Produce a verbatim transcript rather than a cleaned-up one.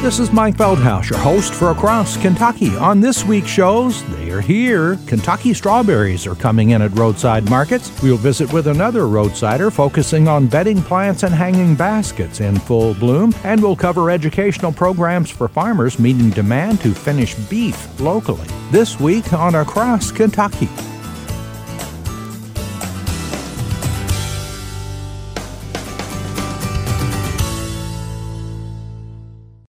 This is Mike Veldhaus, your host for Across Kentucky. On this week's shows, they are here. Kentucky strawberries are coming in at roadside markets. We'll visit with another roadsider focusing on bedding plants and hanging baskets in full bloom. And we'll cover educational programs for farmers meeting demand to finish beef locally. This week on Across Kentucky.